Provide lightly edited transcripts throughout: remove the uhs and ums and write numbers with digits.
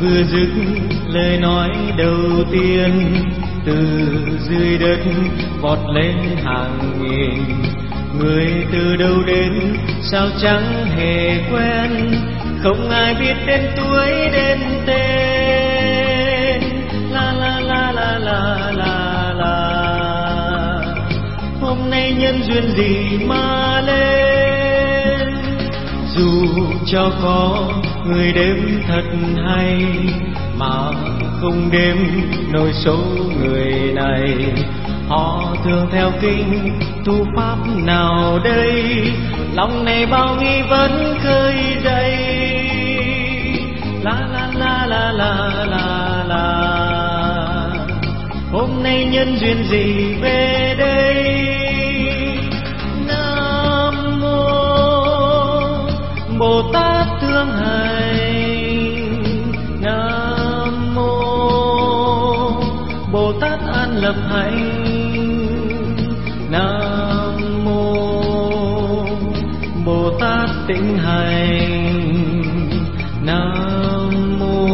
vừa dứt lời nói đầu tiên, từ dưới đất vọt lên hàng nghìn người. Từ đâu đến sao chẳng hề quen, không ai biết đến tuổi đến tên. La la la la la la la. Hôm nay nhân duyên gì mà lên, dù cho có người đếm thật hay mà không đếm nổi số người này. Họ thường theo kinh tu pháp nào đây, lòng này bao nghi vấn khơi dậy. La la la la la la la. Hôm nay nhân duyên gì về đây. Nam mô Bồ Tát thương hành, Nam mô Bồ Tát an lập hạnh, Nam mô Bồ Tát tịnh hành, Nam mô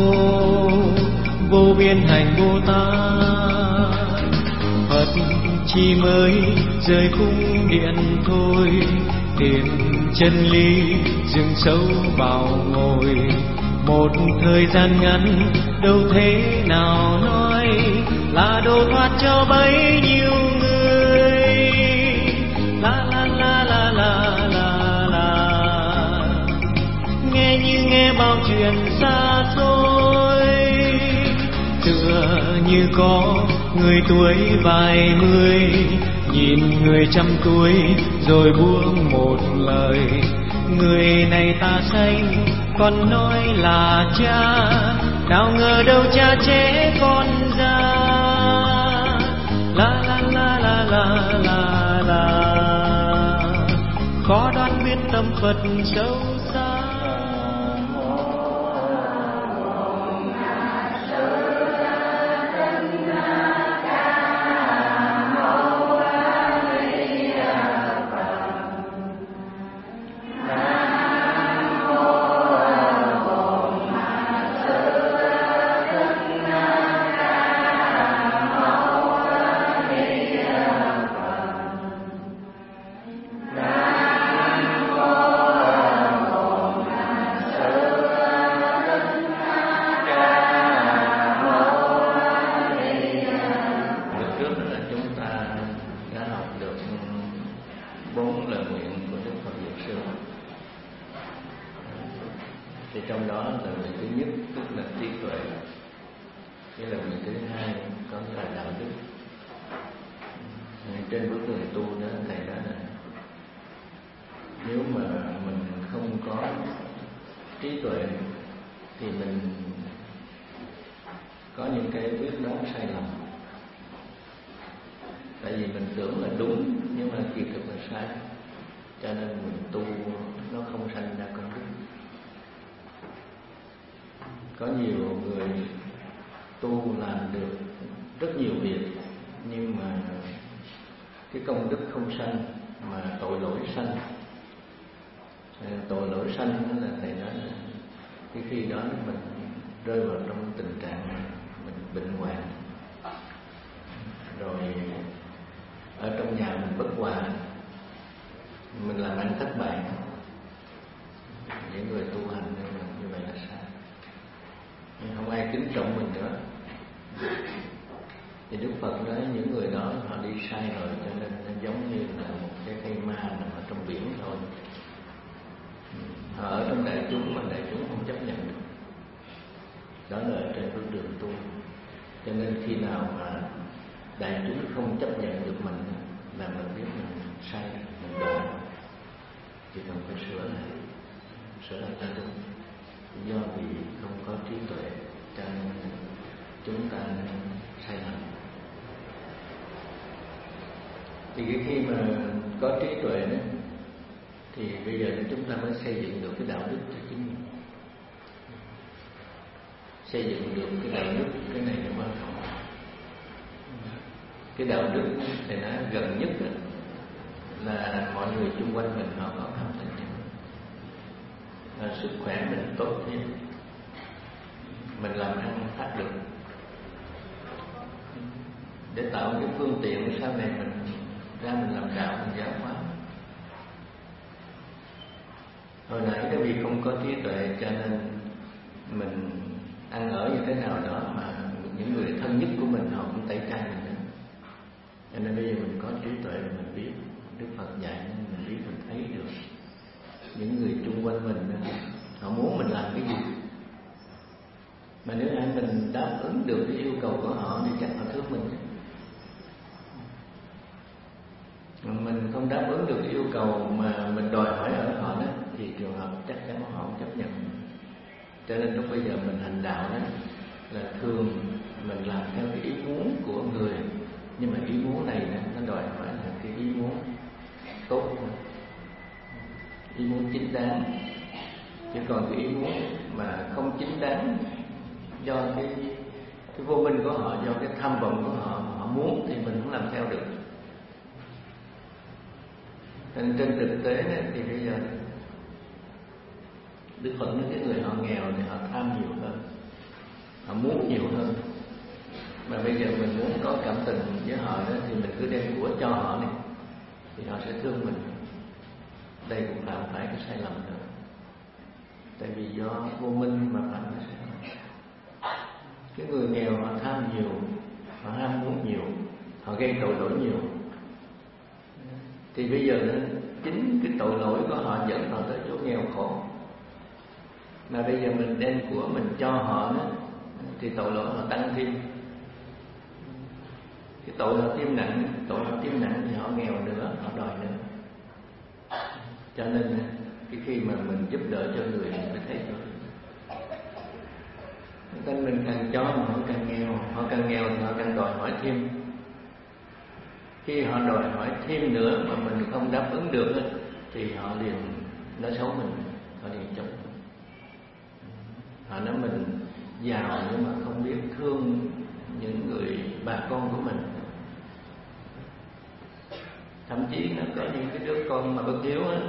vô biên hành Bồ Tát. Phật chỉ mới rời cung điện thôi, tìm chân lý dừng sâu vào ngồi. Một thời gian ngắn đâu thế nào nói là độ thoát cho bấy nhiêu người. La la la la la la la. Nghe như nghe bao chuyện xa xôi, tựa như có người tuổi vài mươi nhìn người trăm tuổi rồi buông một lời. Người này ta sanh còn nói là cha, nào ngờ đâu cha trẻ con ra. La la la la la la la. Khó đoán biết tâm Phật sâu xa. Thì trong đó là người thứ nhất tức là trí tuệ, cái là người thứ hai có là đạo đức. Trên bước đường tu đó thầy nói là nếu mà mình không có trí tuệ thì mình có những cái quyết đoán sai lầm, tại vì mình tưởng là đúng nhưng mà kỳ thực là sai, cho nên mình tu nó không sanh ra công đức. Có nhiều người tu làm được rất nhiều việc nhưng mà cái công đức không sanh mà tội lỗi sanh. Tội lỗi sanh đó là thầy nói là cái khi đó mình rơi vào trong tình trạng mình bệnh hoạn, rồi ở trong nhà mình bất hòa, mình làm ăn thất bại. Những người tu hành như vậy là sai, không ai kính trọng mình nữa. Thì Đức Phật nói những người đó họ đi sai rồi, cho nên nó giống như là một cái cây ma nằm ở trong biển thôi. Họ ở trong đại chúng mà đại chúng không chấp nhận được. Đó là ở trên con đường tu. Cho nên khi nào mà đại chúng không chấp nhận được mình là mình biết mình sai, mình đổ, chỉ cần phải sửa lại cho đúng. Do vì không có trí tuệ cho nên chúng ta sai lầm. Thì khi mà có trí tuệ đó thì bây giờ chúng ta mới xây dựng được cái đạo đức cho chính mình. Xây dựng được cái đạo đức, cái này là quan trọng. Cái đạo đức thì nó gần nhất là mọi người xung quanh mình họ có cảm tình, sức khỏe mình tốt nhất. mình làm ăn phát được, để tạo cái phương tiện sau này mình ra mình làm đạo, mình giáo hóa. Hồi nãy đó vì không có trí tuệ cho nên mình ăn ở như thế nào đó mà những người thân nhất của mình họ cũng tẩy chay mình nữa. Cho nên bây giờ mình có trí tuệ là mình biết, Đức Phật dạy mình biết, mình thấy được những người chung quanh mình họ muốn mình làm cái gì. Mà nếu ai mình đáp ứng được cái yêu cầu của họ thì chắc họ thương mình. Mà mình không đáp ứng được cái yêu cầu mà mình đòi hỏi ở họ đó, thì trường hợp chắc chắn họ không chấp nhận. Cho nên lúc bây giờ mình hành đạo đó là thường mình làm theo cái ý muốn của người, nhưng mà ý muốn này nó đòi hỏi là cái ý muốn tốt, ý muốn chính đáng. Chứ còn cái ý muốn mà không chính đáng do cái vô minh của họ, do cái tham vọng của họ, họ muốn thì mình không làm theo được. Nên trên thực tế đó, thì bây giờ Đức Phật nói cái người họ nghèo thì họ tham nhiều hơn, họ muốn nhiều hơn. Mà bây giờ mình muốn có cảm tình với họ đó, thì mình cứ đem của cho họ đi, thì họ sẽ thương mình. Đây cũng phạm phải cái sai lầm nữa. Tại vì do vô minh mà phạm cái sai lầm. Cái người nghèo họ tham nhiều, họ ham muốn nhiều, họ gây tội lỗi nhiều. Thì bây giờ đó, chính cái tội lỗi của họ dẫn họ tới chỗ nghèo khổ. Mà bây giờ mình đem của mình cho họ đó, thì tội lỗi họ tăng thêm. Cái tội họ thêm nặng, thì họ nghèo nữa, họ đòi nữa. Cho nên cái khi mà mình giúp đỡ cho người mình mới thấy được. Nên mình càng cho mà họ càng nghèo thì họ càng đòi hỏi thêm. Khi họ đòi hỏi thêm nữa mà mình không đáp ứng được thì họ liền nói xấu mình, họ liền chống mình. Họ nói mình giàu nhưng mà không biết thương những người bà con của mình. Thậm chí nó có những cái đứa con mà bất hiếu á,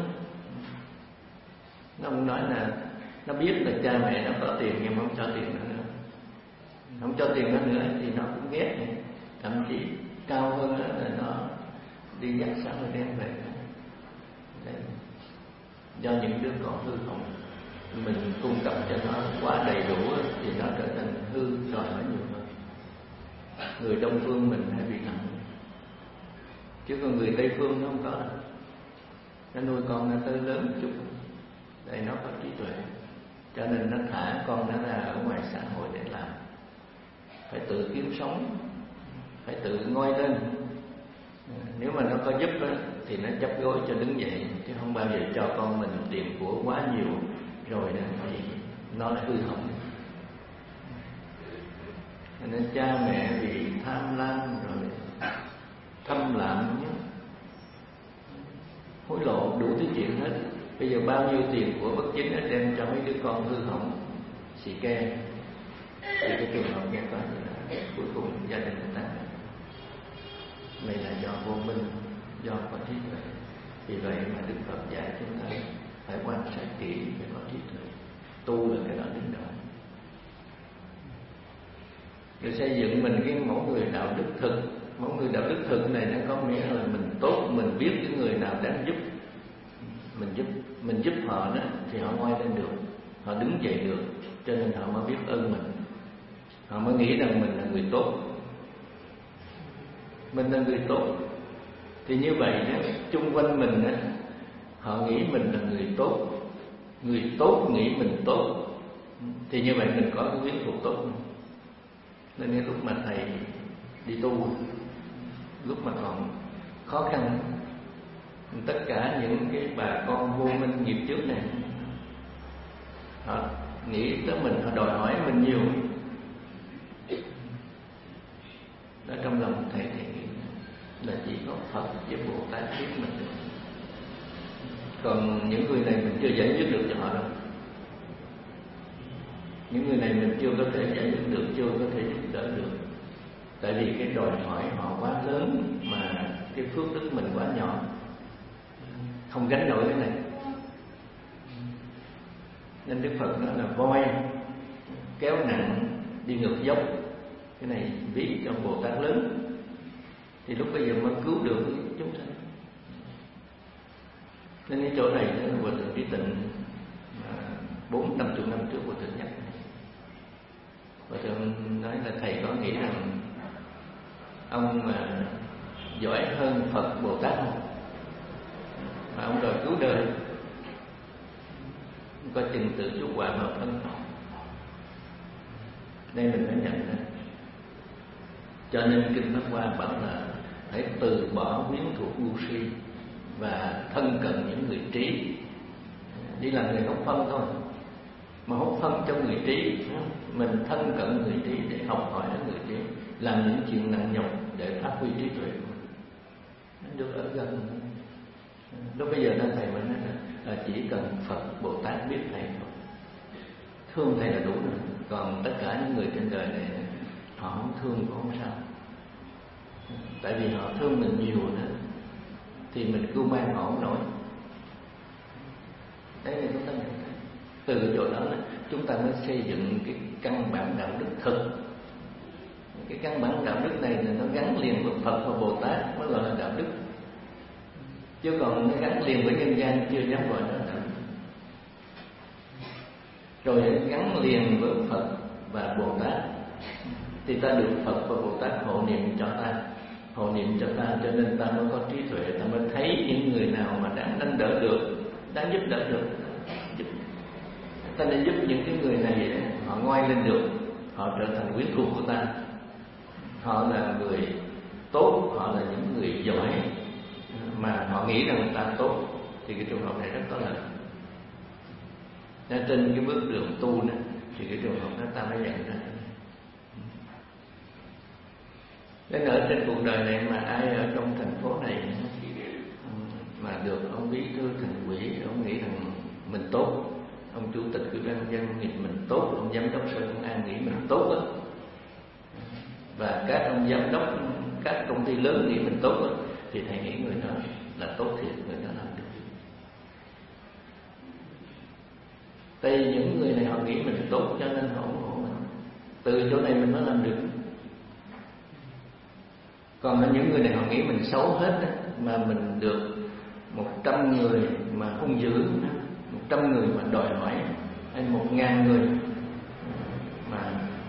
nó không nói là nó biết là cha mẹ nó có tiền nhưng mà không cho tiền nó nữa. Không cho tiền nó nữa thì nó cũng ghét này. Thậm chí cao hơn đó là nó đi dắt sáng rồi đem về. Đấy. Do những đứa con hư hỏng, mình cung cấp cho nó quá đầy đủ thì nó trở thành hư, đòi hỏi nhiều hơn. Người Đông phương mình hay bị nặng, chứ còn người Tây phương nó không có. Nó nuôi con nó tới lớn một chút, để nó có trí tuệ, cho nên nó thả con nó ra ở ngoài xã hội để làm. Phải tự kiếm sống, phải tự ngoi lên. Nếu mà nó có giúp đó, thì nó chấp gối cho đứng dậy, chứ không bao giờ cho con mình tiền của quá nhiều rồi đó, thì nó lại hư hỏng. Nên cha mẹ vì tham lam rồi thâm lạm, hối lộ đủ thứ chuyện hết. Bây giờ bao nhiêu tiền của bất chính nó đem cho mấy đứa con hư hỏng xì ke, thì cái trường hợp nghe coi là cuối cùng gia đình người ta này là do vô minh, do có trí tuệ. Vì vậy mà Đức Phật dạy chúng ta phải quan sát kỹ, phải có trí tuệ, tu là cái đó đứng đầu. Để xây dựng mình cái mẫu người đạo đức thực. Mẫu người đạo đức thực này nó có nghĩa là mình tốt, mình biết cái người nào đáng giúp, mình giúp họ đó thì họ ngoi lên được, họ đứng dậy được, cho nên họ mới biết ơn mình, họ mới nghĩ rằng mình là người tốt. Mình là người tốt thì như vậy đó, chung quanh mình đó, họ nghĩ mình là người tốt nghĩ mình tốt, thì như vậy mình có cái quyến thuộc tốt. Nên cái lúc mà thầy đi tu, lúc mà còn khó khăn, tất cả những cái bà con vô minh nghiệp trước này, họ nghĩ tới mình, họ đòi hỏi mình nhiều. Đó, trong lòng thầy thì nghĩ là chỉ có Phật với Bồ Tát biết mình được. Còn những người này mình chưa giải quyết được cho họ đâu. Những người này mình chưa có thể giải quyết được, chưa có thể giúp đỡ được. Tại vì cái đòi hỏi họ quá lớn mà cái phước đức mình quá nhỏ, không gánh nổi cái này. Nên Đức Phật nói là voi kéo nặng đi ngược dốc, cái này ví cho Bồ Tát lớn, thì lúc bây giờ mới cứu được chúng sanh. Nên cái chỗ này Hòa Thượng Trí Tịnh 40-50 năm trước Hòa Thượng nhắc, Hòa Thượng nói là thầy có nghĩ rằng ông mà giỏi hơn Phật Bồ Tát không, mà ông đòi cứu đời, có chừng tự chuốc quả mà thân. Đây mình phải nhận ra. Cho nên Kinh Pháp Hoa bảo là hãy từ bỏ quyến thuộc ngu si và thân cận những người trí. Đi làm người hốt phân thôi, mà hốt phân cho người trí, mình thân cận người trí để học hỏi ở người trí, làm những chuyện nặng nhọc để phát huy trí tuệ của mình. Được ở gần. Lúc bây giờ nên thầy mới nói là chỉ cần Phật Bồ Tát biết thầy thôi, thương thầy là đủ rồi. Còn tất cả những người trên đời này họ không thương cũng không sao, tại vì họ thương mình nhiều nữa thì mình cưu mang họ không nổi. Đấy là chúng ta nhận thấy. Từ cái chỗ đó chúng ta mới xây dựng cái căn bản đạo đức thực. Cái căn bản đạo đức này là nó gắn liền với Phật và Bồ Tát mới gọi là đạo đức, chứ còn nó gắn liền với nhân gian chưa dám gọi nó là đạo đức. Rồi gắn liền với Phật và Bồ Tát thì ta được Phật và Bồ Tát hộ niệm cho ta, hộ niệm cho ta, cho nên ta mới có trí tuệ, ta mới thấy những người nào mà đáng nâng đỡ được, đáng giúp đỡ được, giúp. Ta nên giúp những cái người này họ ngoai lên được, họ trở thành quyến thuộc của ta, họ là người tốt, họ là những người giỏi mà họ nghĩ rằng người ta tốt, thì cái trường hợp này rất có lợi. Nên trên cái bước đường tu này, thì cái trường hợp đó ta mới nhận ra. Nên ở trên cuộc đời này mà ai ở trong thành phố này mà được ông bí thư thành ủy, ông nghĩ rằng mình tốt, ông chủ tịch ủy ban nhân dân nghĩ mình tốt, ông giám đốc sở công an nghĩ mình tốt đó, và các ông giám đốc các công ty lớn nghĩ mình tốt đó, thì thầy nghĩ người đó là tốt thiệt, người đó làm được. Tại vì những người này họ nghĩ mình tốt cho nên họ ủng hộ mình, từ chỗ này mình mới làm được. Còn những người này họ nghĩ mình xấu hết đó, mà mình được 100 người mà hung dữ, 100 người mà đòi hỏi, hay 1000 người mà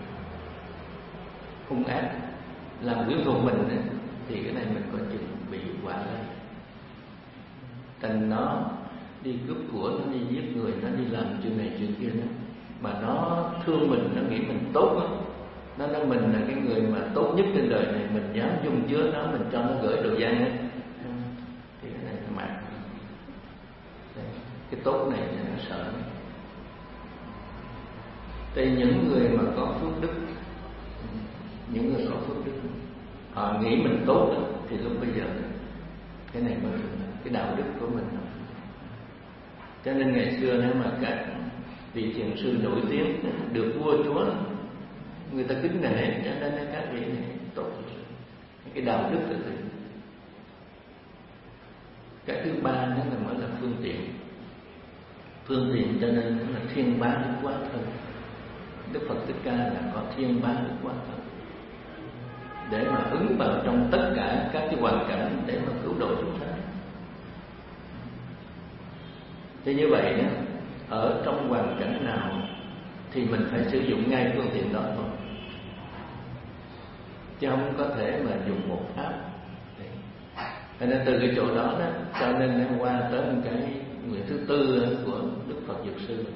hung ác làm quyến thuộc mình đó, thì cái này mình có chừng bị quả lên. Thành nó đi cướp của, nó đi giết người, nó đi làm chuyện này chuyện kia đó, mà nó thương mình, nó nghĩ mình tốt đó. Nó nói mình là cái người mà tốt nhất trên đời này, mình dám dung chứa nó, mình cho nó gửi đồ gian ấy. Thì cái này là mạng. Cái tốt này là nó sợ. Thì những người mà có phước đức, những người có phước đức, họ nghĩ mình tốt đó, thì lúc bây giờ cái này mới là cái đạo đức của mình. Cho nên ngày xưa nếu mà các vị thiền sư nổi tiếng được vua chúa, người ta kính nể, cho nên các vị này tốt. Cái đạo đức là gì? Cái thứ ba nó là mới là phương tiện. Phương tiện cho nên nó là thiên bá đức quá thân. Đức Phật Thích Ca là có thiên bá đức quá thân, để mà ứng vào trong tất cả các cái hoàn cảnh để mà cứu độ chúng sanh. Thì như vậy đó, ở trong hoàn cảnh nào thì mình phải sử dụng ngay phương tiện đó thôi, chứ không có thể mà dùng một pháp. Cho nên từ cái chỗ đó, cho nên em qua tới một cái người thứ tư của Đức Phật Dược Sư.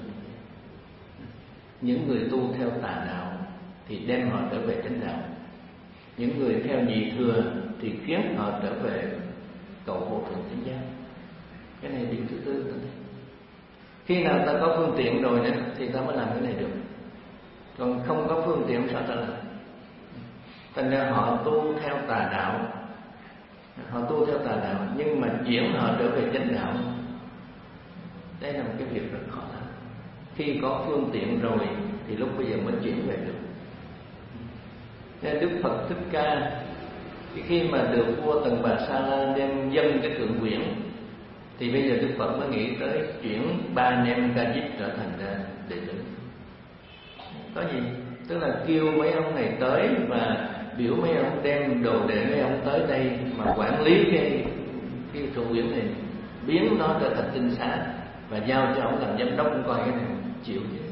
Những người tu theo tà đạo thì đem họ trở về chánh đạo. Những người theo nhị thừa thì khiến họ trở về cầu vô thượng chánh giác. Cái này điểm thứ tư. Khi nào ta có phương tiện rồi nữa thì ta mới làm cái này được. Còn không có phương tiện sao ta làm? Thành ra họ tu theo tà đạo, họ tu theo tà đạo nhưng mà chuyển họ trở về chánh đạo. Đây là một cái việc rất khó làm. Khi có phương tiện rồi thì lúc bây giờ mới chuyển về được. Nên Đức Phật Thích Ca khi mà được vua Tần Bà Sa La đem dâng cái thượng quyển, thì bây giờ Đức Phật mới nghĩ tới chuyển 3 anh em Ca Diếp trở thành ra đệ tử. có gì, tức là kêu mấy ông này tới và biểu mấy ông đem đồ để mấy ông tới đây mà quản lý cái thụ quyển này, biến nó trở thành tinh xá và giao cho ông làm giám đốc, ông coi cái này chịu chứ.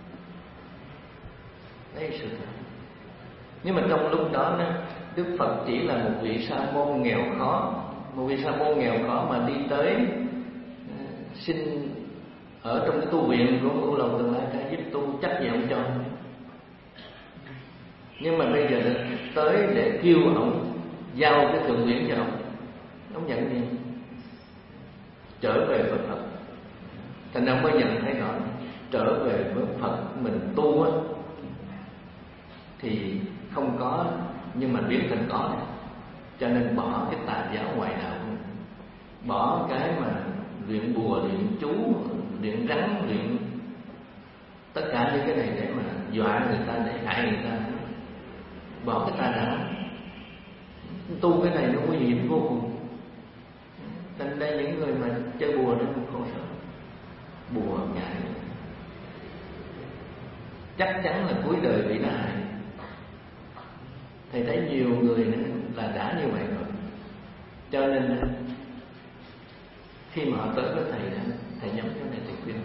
Đấy sự thật. Nhưng mà trong lúc đó Đức Phật chỉ là một vị sa môn nghèo khó, một vị sa môn nghèo khó mà đi tới xin ở trong cái tu viện của Ngũ Lầu Tương Lai Ca giúp tu, chắc gì ông cho. Nhưng mà bây giờ tới để kêu ông giao cái thượng quyển cho ông nhận gì? Trở về với Phật. Thành ra ông mới nhận thấy rõ, trở về với Phật mình tu á thì không có, nhưng mà biến thành có này. Cho nên bỏ cái tà giáo ngoại đạo, bỏ cái mà luyện bùa, luyện chú, luyện rắn, luyện tất cả những cái này để mà dọa người ta, để hại người ta. Bỏ cái tà đạo, tu cái này nó nguy hiểm vô cùng. Nên đây những người mà chơi bùa nó cũng khổ sở. Bùa ngại chắc chắn là cuối đời bị nó hại. Thầy thấy nhiều người là đã như vậy rồi. Cho nên khi mà họ tới với thầy nhắm cái này, thầy khuyên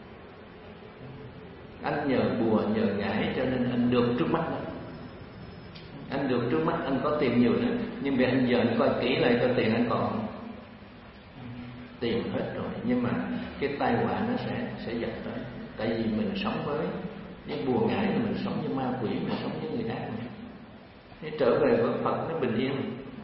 anh nhờ bùa, nhờ ngải cho nên anh được trước mắt đó. Anh được trước mắt, anh có tiền nhiều nữa. Nhưng vì anh giờ anh coi kỹ lại cho tiền anh còn tiền hết rồi. Nhưng mà cái tai họa nó sẽ dập tới. Tại vì mình sống với bùa ngải, mình sống với ma quỷ, mình sống với người ác. Thế trở về với Phật nó bình yên.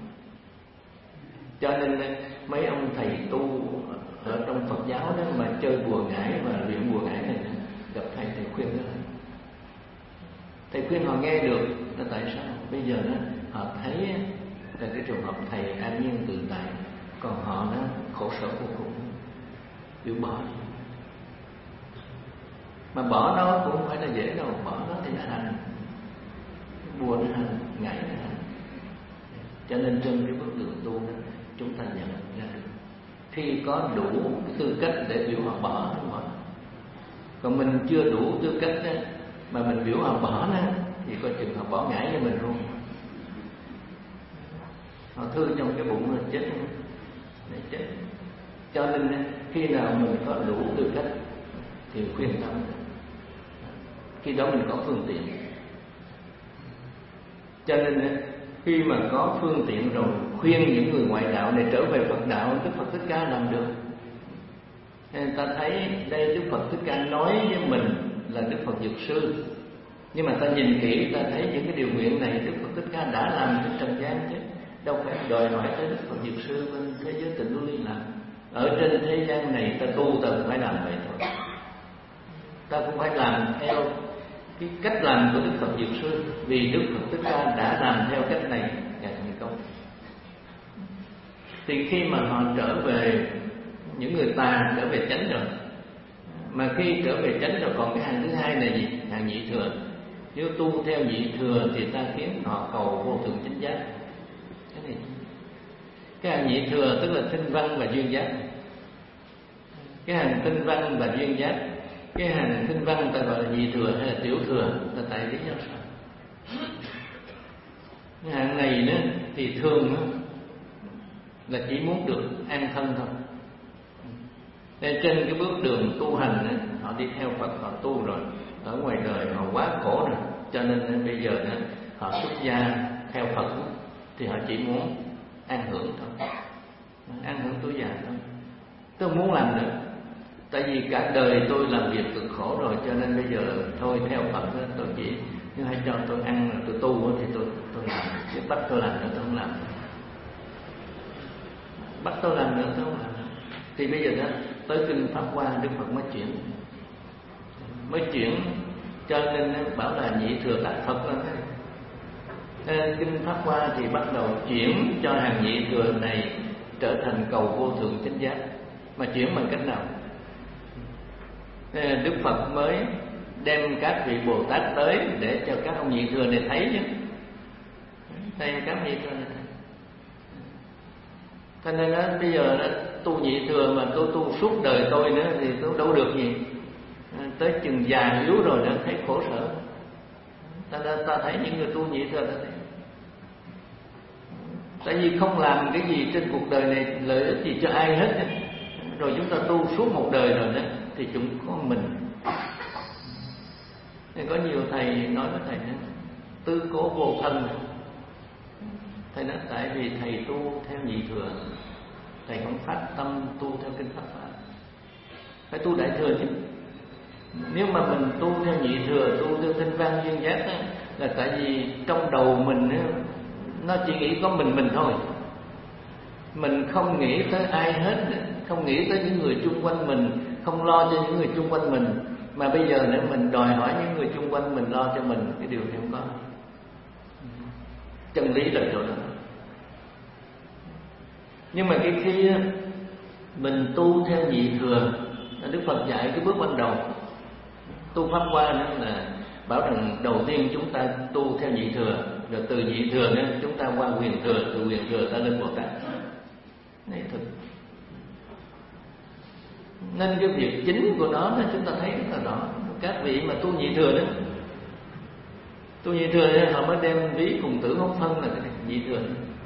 Cho nên mấy ông thầy tu ở trong Phật giáo đó mà chơi bùa ngải và luyện bùa ngải này, gặp thầy khuyên đó, thầy khuyên họ nghe được là tại sao. Bây giờ đó họ thấy là cái trường hợp thầy an nhiên tự tại, còn họ nó khổ sở vô cùng, biểu bỏ. Mà bỏ nó cũng không phải là dễ đâu, bỏ nó thì nó hành, bùa nó hành, ngải nó hành. Cho nên trên cái bước đường tu đó, chúng ta nhận ra được khi có đủ cái tư cách để biểu họ bỏ thì bỏ. Còn mình chưa đủ tư cách đó, mà mình biểu họ bỏ nó thì coi chừng họ bỏ ngải cho mình luôn. Họ thương trong cái bụng là chết, để chết. Cho nên khi nào mình có đủ tư cách thì khuyên tâm, khi đó mình có phương tiện. Cho nên khi mà có phương tiện rồi, khuyên những người ngoại đạo này trở về Phật đạo, Đức Phật Thích Ca làm được. Nên ta thấy đây Đức Phật Thích Ca nói với mình là Đức Phật Dược Sư, nhưng mà ta nhìn kỹ ta thấy những cái điều nguyện này Đức Phật Thích Ca đã làm trên trần gian chứ, đâu phải đòi hỏi tới Đức Phật Dược Sư bên thế giới Tịnh Lưu Ly làm. Ở trên thế gian này ta tu ta cũng phải làm vậy thôi, ta cũng phải làm theo cái cách làm của Đức Phật Dược Sư, vì Đức Phật Thích Ca đã làm theo cách này Ngài thành công. Thì khi mà họ trở về, những người tà trở về chánh rồi, mà khi trở về chánh rồi còn cái hàng thứ hai là gì? Hàng nhị thừa. Nếu tu theo nhị thừa thì ta khiến họ cầu vô thượng chánh giác. Cái này, cái hàng nhị thừa tức là tinh văn và duyên giác. Cái hàng tinh văn và duyên giác, cái hàng tinh văn ta gọi là nhị thừa hay là tiểu thừa, ta tại lý do sao? Cái hàng này đó thì thường đó, là chỉ muốn được an thân thôi. Nên trên cái bước đường tu hành đó, họ đi theo Phật, họ tu rồi, ở ngoài đời họ quá khổ rồi, cho nên bây giờ đó, họ xuất gia theo Phật đó, thì họ chỉ muốn an hưởng thôi, an hưởng tuổi già thôi. Tôi muốn làm được, tại vì cả đời tôi làm việc cực khổ rồi, cho nên bây giờ thôi theo Phật đó, tôi chỉ nhưng hãy cho tôi ăn rồi tôi tu thì tôi làm, chứ bắt tôi làm nữa tôi không làm, bắt tôi làm nữa tôi không làm. Thì bây giờ đó tới kinh Pháp Hoa, Đức Phật mới chuyển, cho nên bảo là nhị thừa tác Phật là thế. Kinh Pháp Hoa thì bắt đầu chuyển cho hàng nhị thừa này trở thành cầu vô thượng chánh giác. Mà chuyển bằng cách nào? Đức Phật mới đem các vị Bồ Tát tới để cho các ông nhị thừa này thấy chứ. Đây các nhị thừa này thấy. Cho nên đó, bây giờ đó, tu nhị thừa mà tôi tu suốt đời tôi nữa thì tôi đâu được gì. Tới chừng già yếu rồi đã thấy khổ sở. Ta thấy những người tu nhị thừa ta thấy. Tại vì không làm cái gì trên cuộc đời này lợi ích gì cho ai hết. Rồi chúng ta tu suốt một đời rồi đó thì chúng có mình. Nên có nhiều thầy nói với thầy đó, tư cố vô thân. Thầy nói tại vì thầy tu theo nhị thừa, thầy không phát tâm tu theo kinh Pháp Phạt, phải tu đại thừa chứ. Nếu mà mình tu theo nhị thừa, tu theo tinh văn duyên giác đó, là tại vì trong đầu mình nó chỉ nghĩ có mình thôi. Mình không nghĩ tới ai hết, không nghĩ tới những người chung quanh mình, không lo cho những người chung quanh mình. Mà bây giờ nếu mình đòi hỏi những người chung quanh mình lo cho mình, cái điều này không có. Chân lý là chỗ đó. Nhưng mà cái khi mình tu theo nhị thừa, Đức Phật dạy cái bước ban đầu tu Pháp Hoa đó là bảo rằng đầu tiên chúng ta tu theo nhị thừa, rồi từ nhị thừa đó chúng ta qua quyền thừa, từ quyền thừa ta lên Bồ Tát. Này thực. Nên cái việc chính của nó chúng ta thấy rất là rõ. Các vị mà tu nhị thừa đó, tu nhị thừa đó, họ mới đem ví cùng tử hốt phân là cái này, nhị thừa.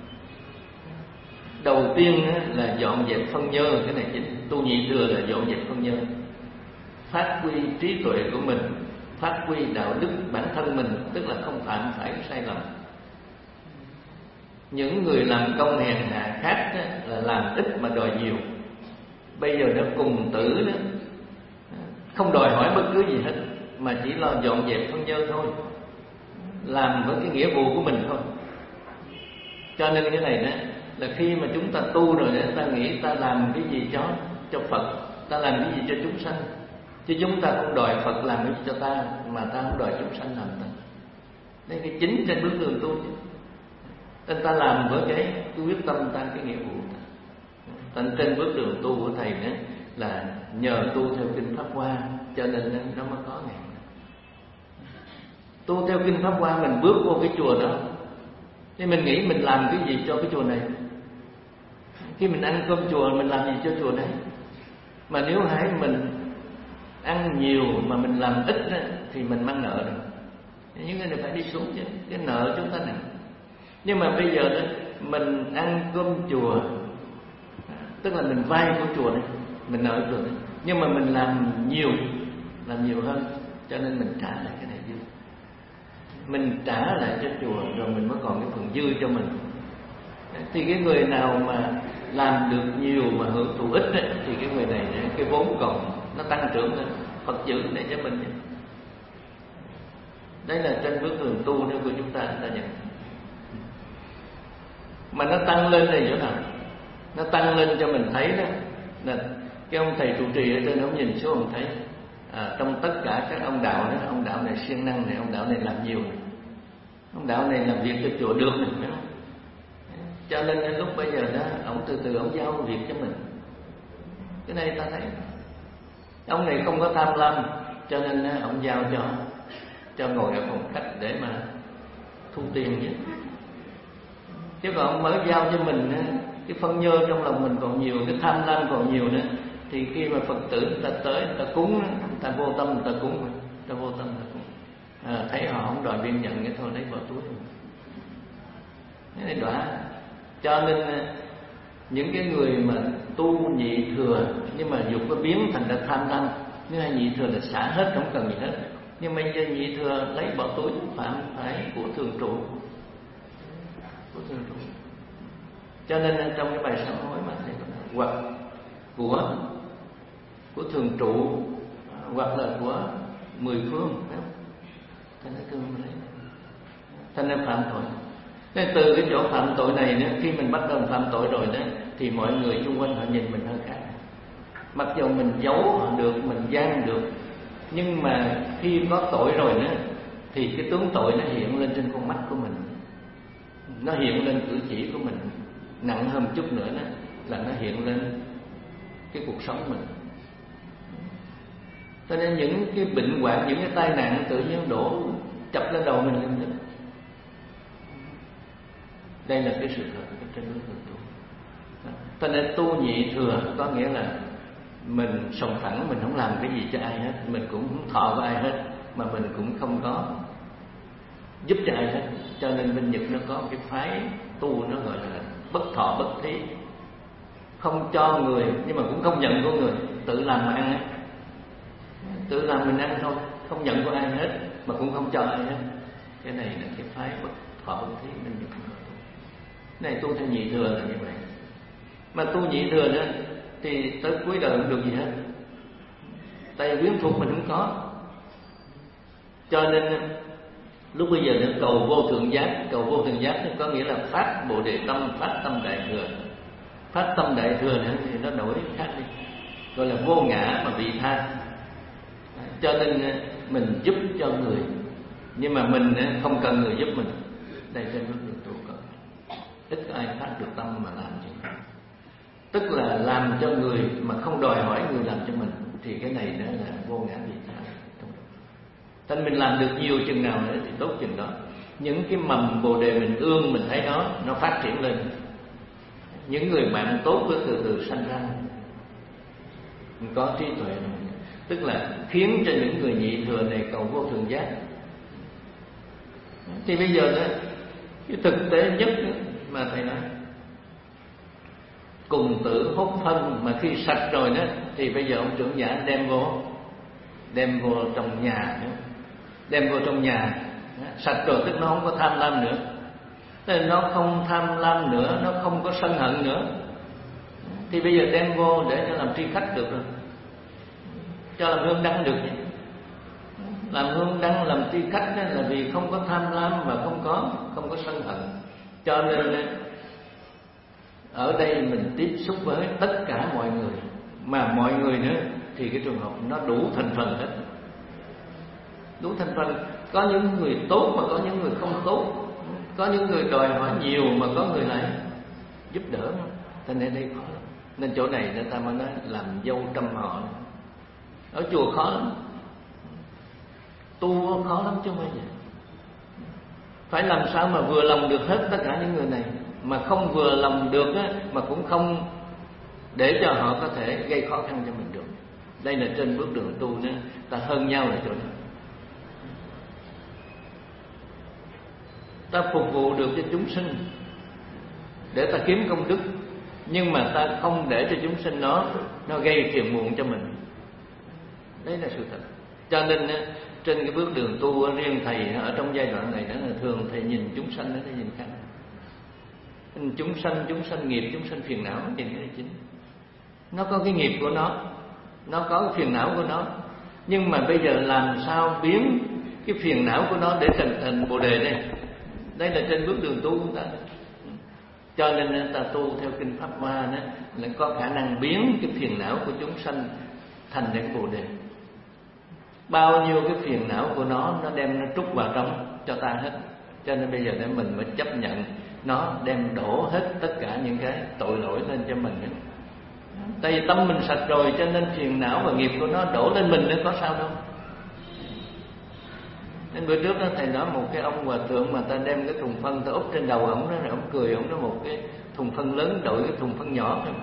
Đầu tiên là dọn dẹp phân nhơ, cái này chính. Tu nhị thừa là dọn dẹp phân nhơ, phát huy trí tuệ của mình, phát huy đạo đức bản thân mình, tức là không phạm phải sai lầm. Những người làm công hèn hạ khác là làm ít mà đòi nhiều. Bây giờ nó cùng tử đó, không đòi hỏi bất cứ gì hết, mà chỉ lo dọn dẹp phân nhơ thôi, làm với cái nghĩa vụ của mình thôi. Cho nên cái này đó là khi mà chúng ta tu rồi để ta nghĩ ta làm cái gì cho Phật, ta làm cái gì cho chúng sanh, chứ chúng ta không đòi Phật làm cái gì cho ta, mà ta không đòi chúng sanh làm ta. Đây cái chính trên bước đường tu chứ. Nên ta làm với cái quyết tâm ta, cái nghĩa vụ ta. Nên trên bước đường tu của thầy đó là nhờ tu theo kinh Pháp Hoa, cho nên nó mới có ngày. Tu theo kinh Pháp Hoa, mình bước vô cái chùa đó thì mình nghĩ mình làm cái gì cho cái chùa này. Khi mình ăn cơm chùa, mình làm gì cho chùa đấy. Mà nếu hãy mình ăn nhiều mà mình làm ít đó, thì mình mang nợ rồi. Những cái này phải đi xuống chứ, cái nợ chúng ta nặng. Nhưng mà bây giờ đó, mình ăn cơm chùa, tức là mình vay của chùa này, mình nợ chùa này, nhưng mà mình làm nhiều hơn, cho nên mình trả lại cái này dư. Mình trả lại cho chùa rồi mình mới còn cái phần dư cho mình. Thì cái người nào mà làm được nhiều mà hưởng thụ ít ấy, thì cái người này cái vốn còn nó tăng trưởng lên, Phật giữ để cho mình. Đấy là trên bước đường tu của chúng ta nhận. Mà nó tăng lên này chỗ nào? Nó tăng lên cho mình thấy đó là cái ông thầy trụ trì ở trên ông nhìn xuống ông thấy trong tất cả các ông đạo đó, ông đạo này siêng năng này, ông đạo này làm nhiều này, ông đạo này làm việc cho chùa được này, phải không? Cho nên lúc bây giờ đó ông từ từ ông giao việc cho mình. Cái này ta thấy ông này không có tham lam, cho nên ông giao cho ngồi ở phòng khách để mà thu tiền chứ. Chứ còn ông mới giao cho mình cái phân nhơ trong lòng mình còn nhiều, cái tham lam còn nhiều nữa, thì khi mà Phật tử người ta tới, người ta cúng, người ta vô tâm, người ta cúng, người ta vô tâm, người ta cúng. Thấy họ không đòi biên nhận cái thôi lấy vào túi. Cái này đọa. Cho nên những cái người mà tu nhị thừa nhưng mà dục có biến thành ra tham lam, nếu hay nhị thừa là xả hết, không cần gì hết. Nhưng bây giờ nhị thừa lấy bỏ túi phạm phải của thường trụ, của thường trụ. Cho nên trong cái bài sám hối mà thầy hoặc của thường trụ, hoặc là của 10 phương, phải không? Thành ra thương lấy, thành ra phạm tội. Nên từ cái chỗ phạm tội này nữa, khi mình bắt đầu phạm tội rồi đó, thì mọi người xung quanh họ nhìn mình hơi khác. Mặc dù mình giấu họ được, mình gian được, nhưng mà khi có tội rồi đó, thì cái tướng tội nó hiện lên trên con mắt của mình, nó hiện lên cử chỉ của mình, nặng hơn chút nữa đó là nó hiện lên cái cuộc sống mình. Cho nên những cái bệnh hoạn, những cái tai nạn tự nhiên đổ chập lên đầu mình lên. Đây là cái sự thật trên hướng tu. Cho nên tu nhị thừa có nghĩa là mình sòng phẳng, mình không làm cái gì cho ai hết, mình cũng không thọ với ai hết, mà mình cũng không có giúp cho ai hết. Cho nên bên Nhật nó có cái phái tu nó gọi là bất thọ bất thí, không cho người nhưng mà cũng không nhận của người, tự làm mà ăn ấy. Tự làm mình ăn thôi, không nhận của ai hết mà cũng không cho ai hết. Cái này là cái phái bất thọ bất thí bên Nhật. Cái này tu theo nhị thừa là như vậy. Mà tu nhị thừa đó thì tới cuối đời không được gì hết, tại quyến thuộc mình không có. Cho nên lúc bây giờ nó cầu vô thượng giác. Cầu vô thượng giác có nghĩa là phát bồ đề tâm, phát tâm đại thừa. Phát tâm đại thừa nữa thì nó đổi khác đi, gọi là vô ngã mà vị tha. Cho nên mình giúp cho người, nhưng mà mình không cần người giúp mình. Đây trên bước đường tu có ít có ai phát được tâm mà làm chuyện đó. Tức là làm cho người mà không đòi hỏi người làm cho mình, thì cái này đó là vô ngã vị tha. Thành mình làm được nhiều chừng nào nữa thì tốt chừng đó. Những cái mầm bồ đề mình ương, mình thấy nó phát triển lên. Những người bạn tốt với từ từ sanh ra, mình có trí tuệ, tức là khiến cho những người nhị thừa này cầu vô thượng giác. Thì bây giờ đó, cái thực tế nhất đó, mà thầy nói cùng tử hốt phân, mà khi sạch rồi đó thì bây giờ ông trưởng giả đem vô trong nhà, đem vô trong nhà sạch rồi, tức nó không có tham lam nữa. Nên nó không tham lam nữa, nó không có sân hận nữa. Thì bây giờ đem vô để cho làm tri khách được rồi, cho làm hương đăng được. Làm hương đăng, làm tri khách là vì không có tham lam và không có sân hận. Cho nên ở đây mình tiếp xúc với tất cả mọi người, mà mọi người nữa thì cái trường hợp nó đủ thành phần hết. Đủ thành phần, có những người tốt mà có những người không tốt, có những người đòi hỏi nhiều mà có người lại giúp đỡ. Nên ở đây khó lắm. Nên chỗ này người ta mới nói làm dâu trăm họ. Ở chùa khó lắm, tu khó lắm chứ không phải vậy. Phải làm sao mà vừa lòng được hết tất cả những người này, mà không vừa lòng được á, mà cũng không để cho họ có thể gây khó khăn cho mình được. Đây là trên bước đường tu nữa, ta hơn nhau là chỗ đó. Ta phục vụ được cho chúng sinh để ta kiếm công đức, nhưng mà ta không để cho chúng sinh nó gây phiền muộn cho mình. Đấy là sự thật. Cho nên trên cái bước đường tu riêng thầy ở trong giai đoạn này đó là thường thầy nhìn chúng sanh đó, thầy nhìn khác. Chúng sanh nghiệp, chúng sanh phiền não, nhìn cái này chính. Nó có cái nghiệp của nó có cái phiền não của nó. Nhưng mà bây giờ làm sao biến cái phiền não của nó để thành bồ đề đây. Đây là trên bước đường tu của ta. Cho nên ta tu theo kinh Pháp Hoa đó là có khả năng biến cái phiền não của chúng sanh thành đến bồ đề. Bao nhiêu cái phiền não của nó đem nó trút vào trong cho ta hết. Cho nên bây giờ để mình mới chấp nhận nó đem đổ hết tất cả những cái tội lỗi lên cho mình hết. Tại vì tâm mình sạch rồi, cho nên phiền não và nghiệp của nó đổ lên mình, nó có sao đâu. Nên bữa trước đó thầy nói một cái ông hòa thượng mà ta đem cái thùng phân ta úp trên đầu ổng đó, rồi ổng cười, ổng nói một cái thùng phân lớn đội cái thùng phân nhỏ thôi.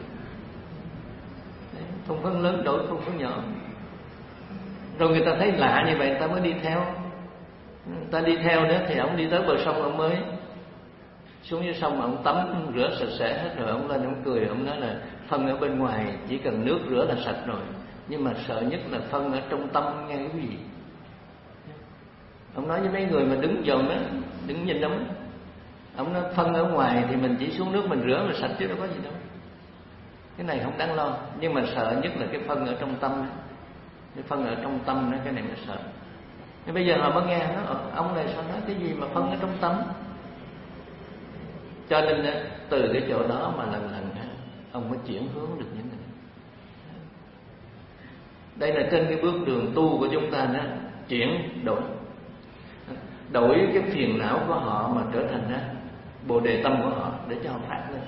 Thùng phân lớn đội thùng phân nhỏ. Rồi người ta thấy lạ như vậy, người ta mới đi theo. Người ta đi theo nữa thì ổng đi tới bờ sông, ổng mới xuống dưới sông, ổng tắm rửa sạch sẽ hết rồi, ổng lên ổng cười, ổng nói là phân ở bên ngoài chỉ cần nước rửa là sạch rồi, nhưng mà sợ nhất là phân ở trong tâm nghe cái gì. Ông nói với mấy người mà đứng dòm đó, đứng nhìn ổng, ổng nói phân ở ngoài thì mình chỉ xuống nước mình rửa là sạch chứ đâu có gì đâu. Cái này không đáng lo, nhưng mà sợ nhất là cái phân ở trong tâm. Cái phân ở trong tâm đó, cái này mới sợ. Nhưng bây giờ họ mới nghe nó, ông này sao nói cái gì mà phân ở trong tâm. Cho nên từ cái chỗ đó mà lần ông mới chuyển hướng được những này. Đây là trên cái bước đường tu của chúng ta đó, chuyển đổi cái phiền não của họ mà trở thành bồ đề tâm của họ để cho họ phát lên.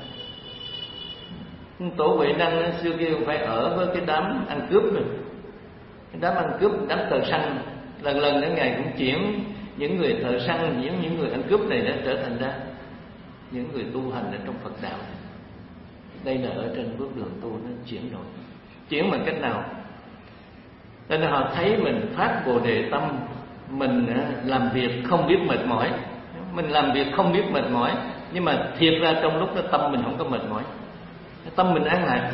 Tổ Huệ Năng xưa kia phải ở với cái đám ăn cướp rồi, cái đám ăn cướp, đám thợ săn. Lần đến ngày cũng chuyển những người thợ săn, những người ăn cướp này đã trở thành ra những người tu hành ở trong Phật đạo. Đây là ở trên bước đường tu nó chuyển đổi. Chuyển bằng cách nào? Nên là họ thấy mình phát bồ đề tâm mình làm việc không biết mệt mỏi, mình làm việc không biết mệt mỏi, nhưng mà thiệt ra trong lúc đó tâm mình không có mệt mỏi, tâm mình an lạc chứ.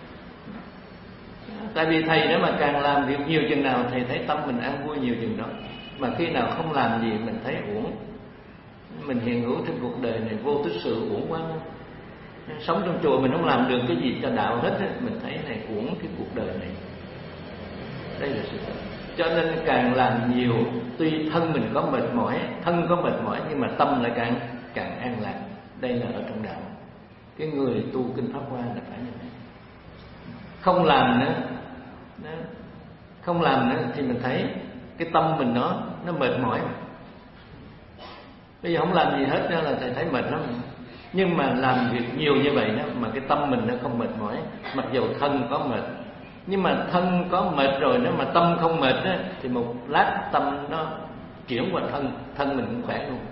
Tại vì thầy nếu mà càng làm việc nhiều chừng nào thầy thấy tâm mình an vui nhiều chừng đó. Mà khi nào không làm gì mình thấy uổng. Mình hiện hữu trên cuộc đời này vô tích sự uổng quá. Sống trong chùa mình không làm được cái gì cho đạo hết, mình thấy này uổng cái cuộc đời này. Đây là sự thật. Cho nên càng làm nhiều, tuy thân mình có mệt mỏi, thân có mệt mỏi, nhưng mà tâm lại càng an lạc. Đây là ở trong đạo. Cái người tu kinh Pháp Hoa là phải như thế. Không làm nữa, không làm nữa thì mình thấy cái tâm mình nó mệt mỏi. Bây giờ không làm gì hết là thầy thấy mệt lắm. Nhưng mà làm việc nhiều như vậy đó, mà cái tâm mình nó không mệt mỏi. Mặc dù thân có mệt, nhưng mà thân có mệt rồi, nếu mà tâm không mệt đó, thì một lát tâm nó chuyển qua thân mình cũng khỏe luôn.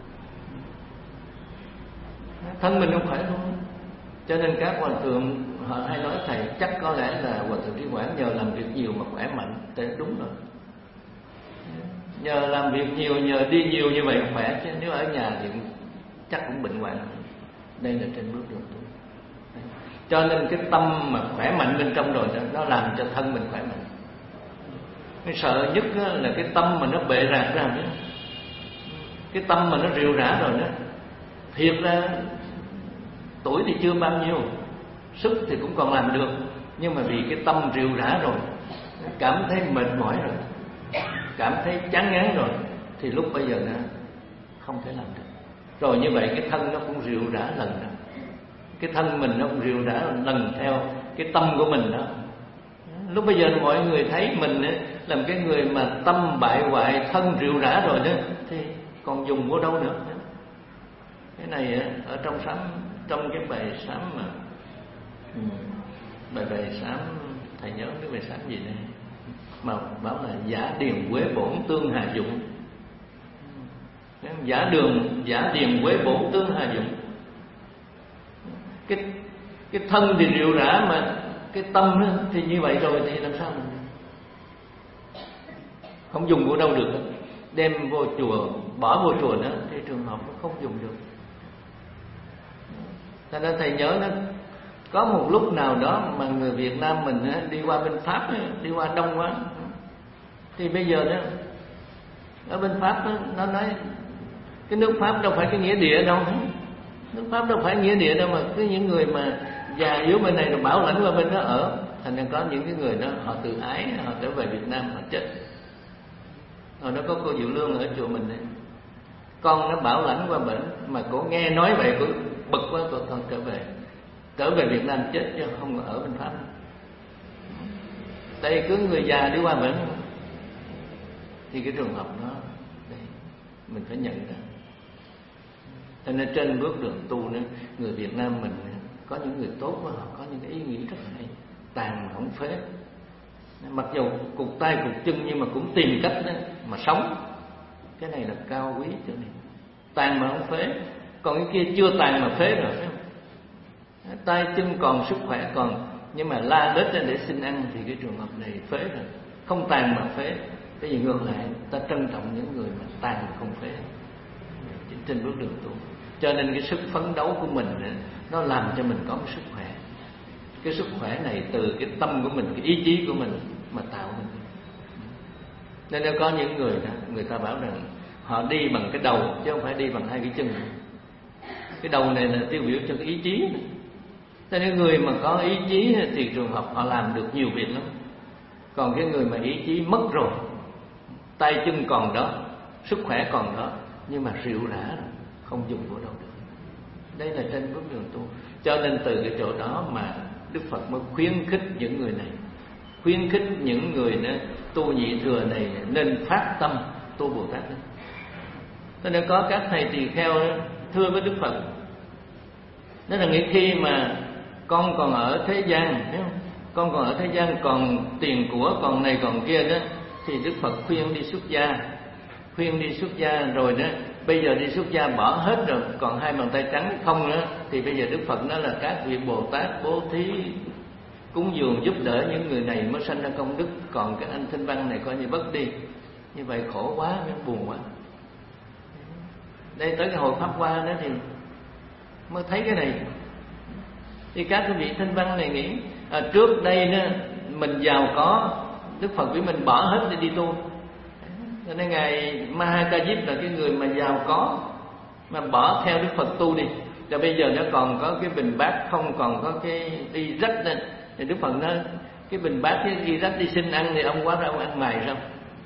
Thân mình cũng khỏe luôn. Cho nên các hòa thượng họ hay nói thầy chắc có lẽ là hòa thượng Trí Quảng nhờ làm việc nhiều mà khỏe mạnh. Thế đúng rồi. Nhờ làm việc nhiều, nhờ đi nhiều như vậy khỏe, chứ nếu ở nhà thì chắc cũng bệnh hoạn. Đây là trên bước đường tu. Cho nên cái tâm mà khỏe mạnh bên trong rồi nó làm cho thân mình khỏe mạnh. Cái sợ nhất là cái tâm mà nó bệ rạc ra nữa. Cái tâm mà nó rệu rã rồi đó. Thiệt ra tuổi thì chưa bao nhiêu, sức thì cũng còn làm được, nhưng mà vì cái tâm rệu rã rồi, cảm thấy mệt mỏi rồi, cảm thấy chán ngán rồi, thì lúc bây giờ nó không thể làm được. Rồi như vậy cái thân nó cũng rệu rã lần nữa. Cái thân mình nó cũng rệu rã lần theo cái tâm của mình đó. Lúc bây giờ mọi người thấy mình làm cái người mà tâm bại hoại, thân rệu rã rồi đó, thì còn dùng của đâu nữa. Cái này ở trong sám, trong cái bài sám mà bài sám thầy nhớ cái bài sám gì đây mà bảo là giả điền quế bổn tương hà dụng. Giả điền quế bổn tương hà dụng. Cái thân thì rệu rã mà cái tâm thì như vậy rồi thì làm sao mình không dùng của đâu được. Đem vô chùa, bỏ vô chùa đó thì trường hợp nó không dùng được. Cho nên thầy nhớ nó có một lúc nào đó mà người Việt Nam mình đi qua bên Pháp, đi qua đông quá, thì bây giờ đó ở bên Pháp nó nói cái nước Pháp đâu phải cái nghĩa địa đâu, nước Pháp đâu phải nghĩa địa đâu, mà cứ những người mà già yếu bên này rồi bảo lãnh qua bên đó ở. Thành ra có những cái người đó họ tự ái, họ trở về Việt Nam họ chết. Rồi nó có cô Diệu Lương ở chùa mình này, con nó bảo lãnh qua bệnh mà cô nghe nói vậy cô bực quá, cô con trở về Việt Nam chết chứ không ở bên Pháp. Đây cứ người già đi qua bệnh thì cái trường hợp đó đây, mình phải nhận ra. Cho nên trên bước đường tu nữa, người Việt Nam mình có những người tốt quá, họ có những cái ý nghĩ rất hay, tàn mà không phế. Mặc dù cục tay cục chân nhưng mà cũng tìm cách đó mà sống. Cái này là cao quý chỗ này. Tàn mà không phế, còn cái kia chưa tàn mà phế rồi, phải không? Tay chân còn, sức khỏe còn, nhưng mà la đết ra để xin ăn thì cái trường hợp này phế rồi. Không tàn mà phế. Cái gì ngược lại, ta trân trọng những người mà tàn mà không phế trên bước đường tu. Cho nên cái sức phấn đấu của mình nó làm cho mình có cái sức khỏe. Cái sức khỏe này từ cái tâm của mình, cái ý chí của mình mà tạo nên. Nên nếu có những người đó, người ta bảo rằng họ đi bằng cái đầu chứ không phải đi bằng hai cái chân. Cái đầu này là tiêu biểu cho cái ý chí này. Cho nên người mà có ý chí thì trường hợp họ làm được nhiều việc lắm. Còn cái người mà ý chí mất rồi, tay chân còn đó, sức khỏe còn đó, nhưng mà rệu rã rồi, không dùng của đâu được. Đây là trên bước đường tu. Cho nên từ cái chỗ đó mà Đức Phật mới khuyến khích những người này, khuyến khích những người tu nhị thừa này nên phát tâm tu Bồ Tát. Cho nên có các thầy tỳ kheo thưa với Đức Phật, đó là nghĩ khi mà con còn ở thế gian, thấy không? Con còn ở thế gian còn tiền của, còn này còn kia đó, thì Đức Phật khuyên đi xuất gia, khuyên đi xuất gia rồi đó. Bây giờ đi xuất gia bỏ hết rồi, còn hai bàn tay trắng không nữa, thì bây giờ Đức Phật nói là các vị Bồ Tát bố thí cúng dường giúp đỡ những người này mới sanh ra công đức, còn cái anh Thanh Văn này coi như bất đi. Như vậy khổ quá, buồn quá. Đây tới cái hội Pháp Hoa đó thì mới thấy cái này. Thì các quý vị thanh văn này nghĩ trước đây đó mình giàu có, Đức Phật với mình bỏ hết để đi tu. Cho nên ngài Mahakajip là cái người mà giàu có mà bỏ theo Đức Phật tu đi. Rồi bây giờ nó còn có cái bình bát, không còn có cái đi rách nên thì Đức Phật nói cái bình bát cái đi rách đi xin ăn thì ông quá ra ông ăn mày sao?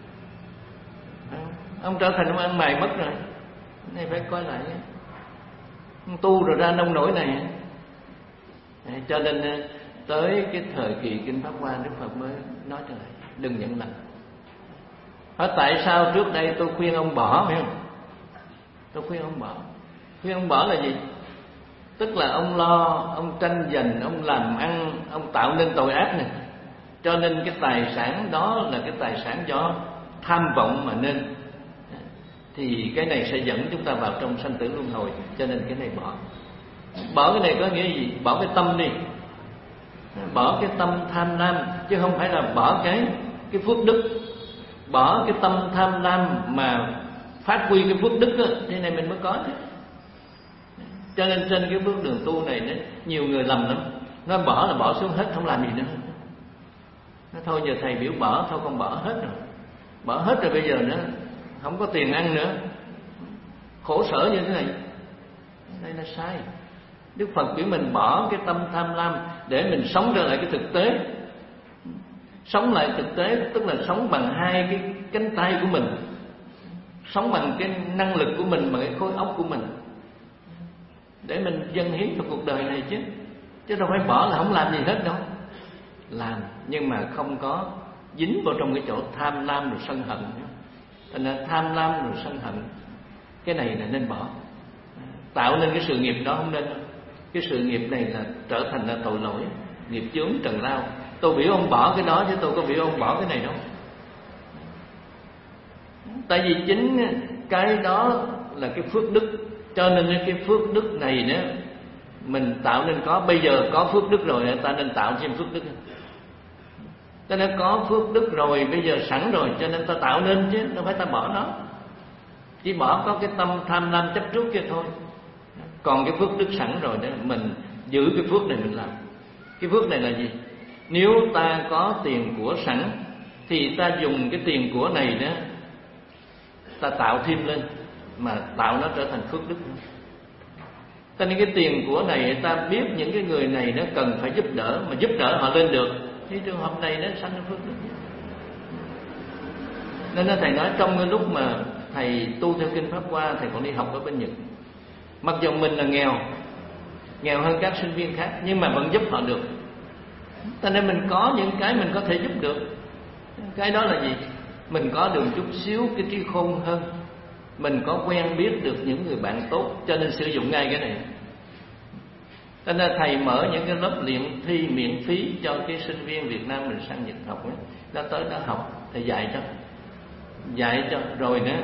Ông trở thành ông ăn mày mất rồi. Này phải coi lại. Ông tu rồi ra nông nổi này. Cho nên tới cái thời kỳ Kinh Pháp Hoa, Đức Phật mới nói cho lại đừng nhận lầm. Hỏi tại sao trước đây tôi khuyên ông bỏ, phải không? Tôi khuyên ông bỏ. Khuyên ông bỏ là gì? Tức là ông lo, ông tranh giành, ông làm ăn, ông tạo nên tội ác này. Cho nên cái tài sản đó là cái tài sản do tham vọng mà nên. Thì cái này sẽ dẫn chúng ta vào trong sanh tử luân hồi. Cho nên cái này bỏ. Bỏ cái này có nghĩa gì? Bỏ cái tâm đi. Bỏ cái tâm tham lam, chứ không phải là bỏ cái phước đức. Bỏ cái tâm tham lam mà phát huy cái phước đức đó, thế này mình mới có chứ. Cho nên trên cái bước đường tu này đó, nhiều người lầm lắm. Nó bỏ là bỏ xuống hết, không làm gì nữa. Nó thôi giờ thầy biểu bỏ, thôi con bỏ hết rồi. Bỏ hết rồi bây giờ nữa không có tiền ăn nữa, khổ sở như thế này. Đây là sai. Đức Phật biểu mình bỏ cái tâm tham lam để mình sống trở lại cái thực tế. Sống lại thực tế tức là sống bằng hai cái cánh tay của mình, sống bằng cái năng lực của mình, bằng cái khối óc của mình, để mình dâng hiến cho cuộc đời này chứ. Chứ đâu phải bỏ là không làm gì hết đâu. Làm nhưng mà không có dính vào trong cái chỗ tham lam rồi sân hận. Thành ra tham lam rồi sân hận, cái này là nên bỏ. Tạo nên cái sự nghiệp đó không nên đâu. Cái sự nghiệp này là trở thành là tội lỗi, nghiệp chướng trần lao. Tôi biểu ông bỏ cái đó chứ tôi có biểu ông bỏ cái này đâu. Tại vì chính cái đó là cái phước đức. Cho nên cái phước đức này nữa mình tạo nên có. Bây giờ có phước đức rồi, ta nên tạo thêm phước đức. Ta đã có phước đức rồi, bây giờ sẵn rồi, cho nên ta tạo nên chứ, đâu phải ta bỏ nó. Chỉ bỏ có cái tâm tham lam chấp trước kia thôi. Còn cái phước đức sẵn rồi đó, mình giữ cái phước này mình làm. Cái phước này là gì? Nếu ta có tiền của sẵn thì ta dùng cái tiền của này đó, ta tạo thêm lên, mà tạo nó trở thành phước đức. Cho nên cái tiền của này ta biết những cái người này nó cần phải giúp đỡ, mà giúp đỡ họ lên được, thì trường hợp này nó sanh phước đức. Nên thầy nói trong cái lúc mà thầy tu theo Kinh Pháp Hoa, thầy còn đi học ở bên Nhật. Mặc dù mình là nghèo hơn các sinh viên khác, nhưng mà vẫn giúp họ được. Cho nên mình có những cái mình có thể giúp được. Cái đó là gì? Mình có được chút xíu cái trí khôn hơn, mình có quen biết được những người bạn tốt, cho nên sử dụng ngay cái này. Cho nên thầy mở những cái lớp luyện thi miễn phí cho cái sinh viên Việt Nam mình sang Nhật học ấy. Nó tới đó học, thầy dạy cho rồi nữa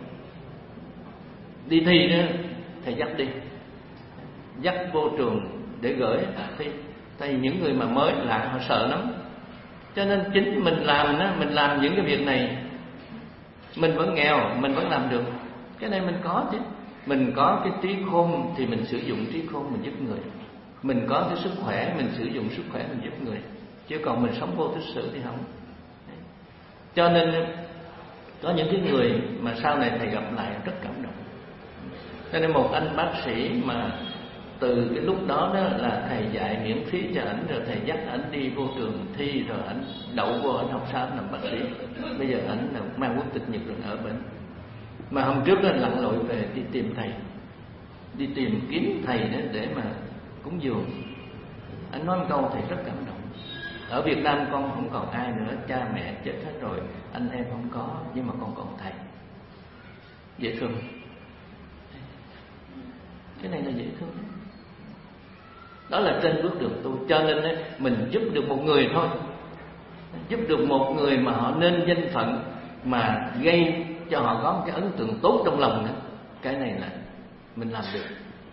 đi thi nữa, thầy dắt vô trường để gửi thi. Tại vì những người mà mới lạ họ sợ lắm. Cho nên chính mình làm đó, mình làm những cái việc này, mình vẫn nghèo, mình vẫn làm được. Cái này mình có chứ. Mình có cái trí khôn thì mình sử dụng trí khôn mình giúp người. Mình có cái sức khỏe, mình sử dụng sức khỏe mình giúp người. Chứ còn mình sống vô tích sự thì không. Cho nên có những cái người mà sau này thầy gặp lại rất cảm động. Cho nên một anh bác sĩ mà từ cái lúc đó đó là thầy dạy miễn phí cho ảnh, rồi thầy dắt ảnh đi vô trường thi, rồi ảnh đậu vô, ảnh học sao làm bác sĩ. Bây giờ ảnh là mang quốc tịch Nhật rồi ở bên. Mà hôm trước đó lặn lội về đi tìm thầy, đi tìm kiếm thầy đó để mà cúng dường. Anh nói một câu thầy rất cảm động. Ở Việt Nam con không còn ai nữa, cha mẹ chết hết rồi, anh em không có, nhưng mà con còn thầy. Dễ thương. Cái này là dễ thương. Đó là trên bước đường tu. Cho nên mình giúp được một người thôi, giúp được một người mà họ nên danh phận, mà gây cho họ có một cái ấn tượng tốt trong lòng nữa, cái này là mình làm được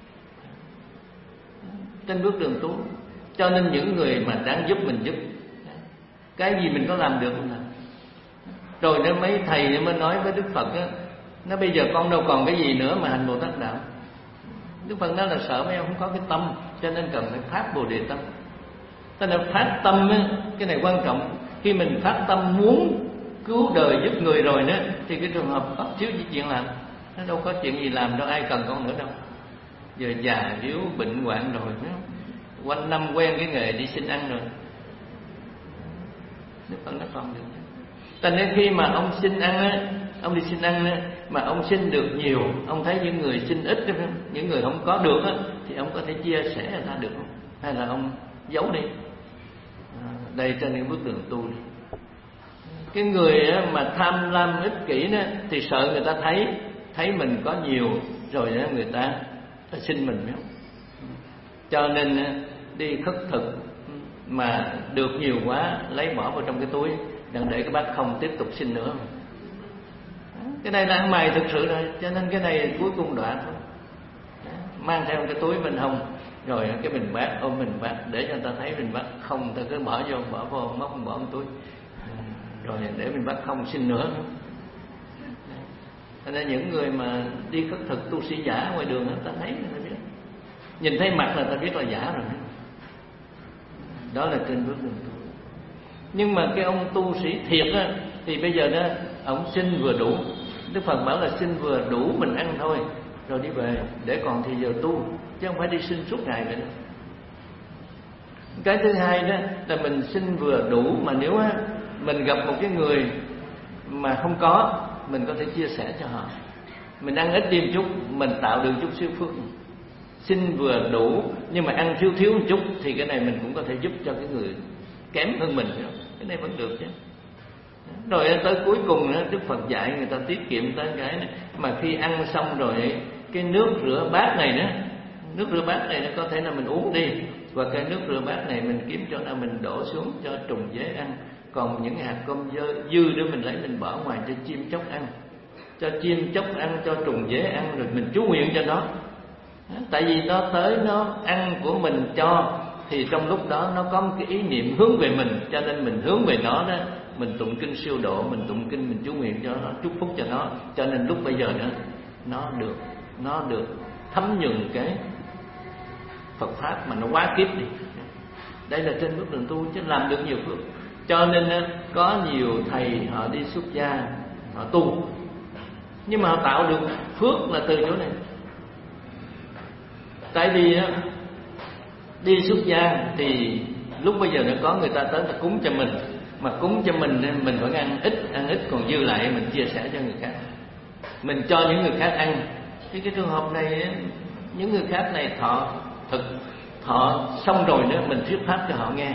trên bước đường tu. Cho nên những người mà đáng giúp mình giúp. Cái gì mình có làm được không làm. Rồi nó mấy thầy mới nói với Đức Phật á, nó bây giờ con đâu còn cái gì nữa mà hành Bồ Tát đạo. Đức Phật nói là sợ mấy ông không có cái tâm, cho nên cần phải phát Bồ Đề tâm. Cho nên phát tâm á, cái này quan trọng. Khi mình phát tâm muốn cứu đời giúp người rồi đó, thì cái trường hợp có thiếu gì chuyện làm. Nó đâu có chuyện gì làm đâu, ai cần con nữa đâu. Giờ già yếu bệnh hoạn rồi, quanh năm quen cái nghề đi xin ăn rồi, Đức Phật nó còn được. Cho nên khi mà ông xin ăn á, ông đi xin ăn á, mà ông xin được nhiều, ông thấy những người xin ít, những người không có được á, thì ông có thể chia sẻ người ta được không? Hay là ông giấu đi? Đây trên những bước đường tu đi. Cái người á, mà tham lam ích kỷ đó, thì sợ người ta thấy mình có nhiều rồi đó, người ta xin mình không? Cho nên đi khất thực mà được nhiều quá lấy bỏ vào trong cái túi, đừng để cái bát không tiếp tục xin nữa. Cái này là ăn mày thực sự rồi, cho nên cái này cuối cùng đoạn thôi. Mang theo cái túi bên hông, rồi cái bình bát, ôm bình bát để cho người ta thấy bình bát không, ta cứ bỏ vô móc bỏ trong túi, rồi để bình bát không xin nữa. Cho nên những người mà đi khất thực tu sĩ giả ngoài đường ta thấy, người ta biết, nhìn thấy mặt là ta biết là giả rồi. Đó là trên bước đường tu. Nhưng mà cái ông tu sĩ thiệt á, thì bây giờ đó ông xin vừa đủ. Đức Phật bảo là xin vừa đủ mình ăn thôi, rồi đi về để còn thì giờ tu, chứ không phải đi xin suốt ngày vậy đó. Cái thứ hai đó là mình xin vừa đủ, mà nếu á mình gặp một cái người mà không có, mình có thể chia sẻ cho họ. Mình ăn ít đi một chút, mình tạo được chút xíu phước. Xin vừa đủ nhưng mà ăn thiếu một chút, thì cái này mình cũng có thể giúp cho cái người kém hơn mình. Cái này vẫn được chứ. Rồi tới cuối cùng đó, Đức Phật dạy người ta tiết kiệm tới cái này. Mà khi ăn xong rồi, cái nước rửa bát này đó, nước rửa bát này nó có thể là mình uống đi, và cái nước rửa bát này mình kiếm chỗ nào mình đổ xuống cho trùng dế ăn. Còn những hạt cơm dư đó mình lấy mình bỏ ngoài cho chim chóc ăn, cho chim chóc ăn, cho trùng dế ăn, rồi mình chú nguyện cho nó. Tại vì nó tới nó ăn của mình cho, thì trong lúc đó nó có một cái ý niệm hướng về mình, cho nên mình hướng về nó đó, mình tụng kinh siêu độ, mình tụng kinh, mình chú nguyện cho nó, chúc phúc cho nó. Cho nên lúc bây giờ nữa nó được thấm nhuần cái Phật pháp mà nó quá kiếp đi. Đây là trên bước đường tu chứ làm được nhiều phước. Cho nên có nhiều thầy họ đi xuất gia, họ tu, nhưng mà họ tạo được phước là từ chỗ này. Tại vì đi xuất gia thì lúc bây giờ nó có người ta tới ta cúng cho mình, mà cúng cho mình vẫn ăn ít, còn dư lại mình chia sẻ cho người khác, mình cho những người khác ăn. Thì cái trường hợp này, những người khác này thọ xong rồi nữa, mình thuyết pháp cho họ nghe.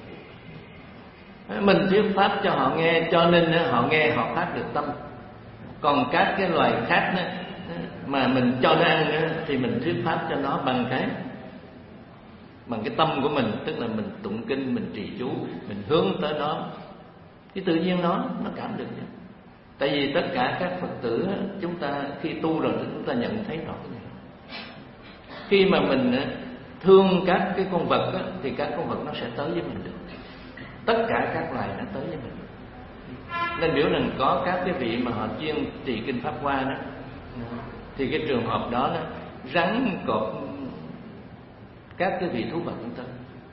Mình thuyết pháp cho họ nghe, cho nên họ nghe họ phát được tâm. Còn các cái loài khác đó, mà mình cho nó ăn đó, thì mình thuyết pháp cho nó bằng cái tâm của mình, tức là mình tụng kinh, mình trì chú, mình hướng tới nó, thì tự nhiên nó cảm được. Tại vì tất cả các Phật tử chúng ta khi tu rồi chúng ta nhận thấy rõ cái này. Khi mà mình thương các cái con vật á, thì các con vật nó sẽ tới với mình được. Tất cả các loài nó tới với mình. Nên biểu rằng có các cái vị mà họ chuyên trì kinh Pháp Hoa đó, thì cái trường hợp đó rắn cọp các cái vị thú vật cũng tới.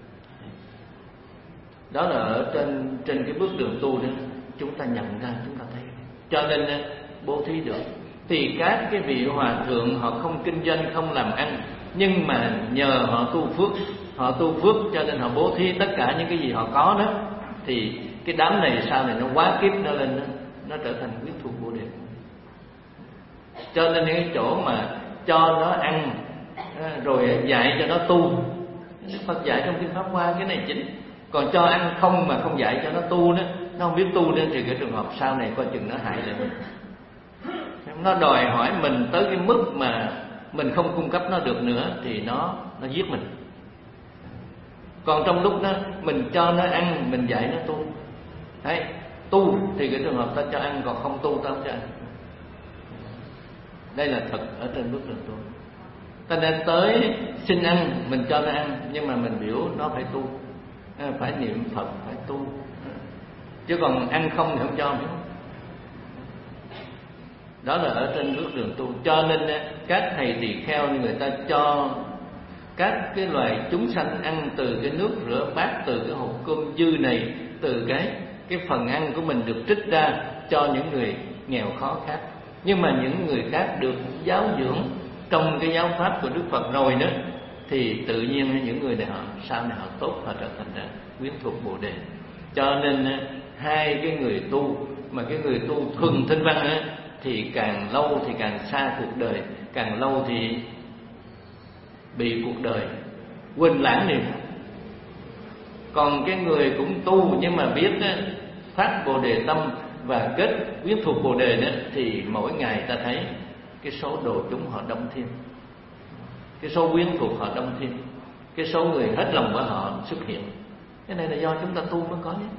Đó là ở trên cái bước đường tu đó, chúng ta nhận ra, chúng ta thấy. Cho nên bố thí được. Thì các cái vị hòa thượng họ không kinh doanh, không làm ăn, nhưng mà nhờ họ tu phước cho nên họ bố thí tất cả những cái gì họ có đó, thì cái đám này sau này nó quá kiếp nó lên, nó trở thành quyết thuộc Bồ Đề. Cho nên cái chỗ mà cho nó ăn rồi dạy cho nó tu, Đức Phật dạy trong kinh Pháp Hoa cái này chính. Còn cho ăn không mà không dạy cho nó tu đó, nó không biết tu đó, thì cái trường hợp sau này coi chừng nó hại lại mình. Nó đòi hỏi mình tới cái mức mà mình không cung cấp nó được nữa, thì nó giết mình. Còn trong lúc đó mình cho nó ăn, mình dạy nó tu. Đấy, tu thì cái trường hợp ta cho ăn, còn không tu ta không cho ăn. Đây là thật ở trên bước đường tu. Ta nên tới xin ăn, mình cho nó ăn, nhưng mà mình biểu nó phải tu, phải niệm Phật, phải tu. Chứ còn ăn không thì không cho, biết không? Đó là ở trên bước đường tu. Cho nên các thầy tỳ kheo người ta cho các cái loài chúng sanh ăn từ cái nước rửa bát, từ cái hộp cơm dư này, từ cái phần ăn của mình được trích ra cho những người nghèo khó khác. Nhưng mà những người khác được giáo dưỡng trong cái giáo pháp của Đức Phật rồi đó, thì tự nhiên những người này họ sau này họ tốt, họ trở thành quyến thuộc Bồ Đề. Cho nên hai cái người tu, mà cái người tu thuần tinh văn á, thì càng lâu thì càng xa cuộc đời, càng lâu thì bị cuộc đời quên lãng đi. Còn cái người cũng tu nhưng mà biết á, phát Bồ Đề tâm và kết quyến thuộc Bồ Đề đó, thì mỗi ngày ta thấy cái số đồ chúng họ đông thêm, cái số quyến thuộc họ đông thêm, cái số người hết lòng của họ xuất hiện. Cái này là do chúng ta tu mới có nhé.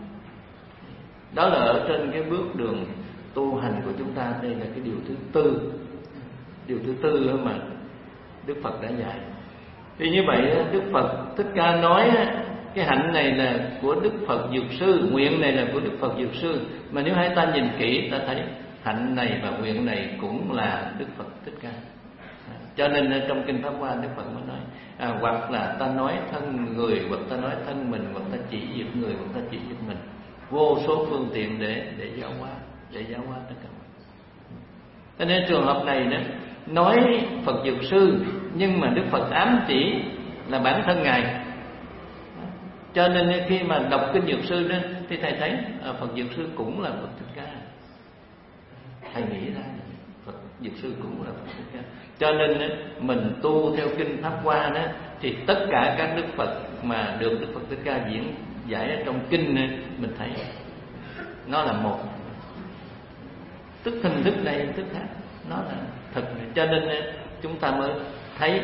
Đó là ở trên cái bước đường tu hành của chúng ta. Đây là cái điều thứ tư. Điều thứ tư mà Đức Phật đã dạy. Thì như vậy Đức Phật Thích Ca nói cái hạnh này là của Đức Phật Dược Sư, nguyện này là của Đức Phật Dược Sư. Mà nếu hai ta nhìn kỹ ta thấy hạnh này và nguyện này cũng là Đức Phật Thích Ca. Cho nên trong Kinh Pháp Hoa Đức Phật mới nói hoặc là ta nói thân người, hoặc ta nói thân mình, hoặc ta chỉ việc người, hoặc ta chỉ việc mình. Vô số phương tiện để giáo hóa tất cả. Cho nên trường hợp này đó, nói Phật Dược Sư nhưng mà Đức Phật ám chỉ là bản thân Ngài. Cho nên khi mà đọc Kinh Dược Sư đó, thì thầy thấy Phật Dược Sư cũng là Phật Thích Ca. Thầy nghĩ ra Phật Dược Sư cũng là Phật Thích Ca. Cho nên mình tu theo Kinh Pháp Hoa đó, thì tất cả các Đức Phật mà được Đức Phật Thích Ca diễn giải ở trong kinh này, mình thấy nó là một, tức hình thức này hình thức khác, nó là thật. Cho nên chúng ta mới thấy